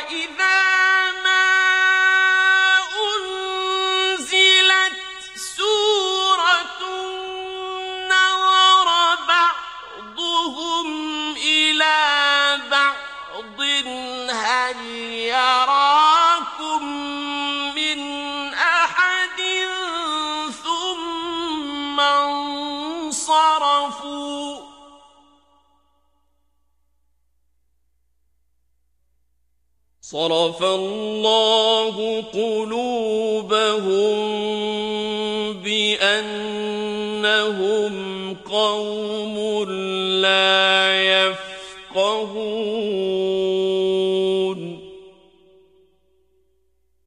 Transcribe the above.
وإذا ما أنزلت سورة نظر بعضهم إلى بعض هل يراكم من أحد ثم انصرفوا صرف الله قلوبهم بأنهم قوم لا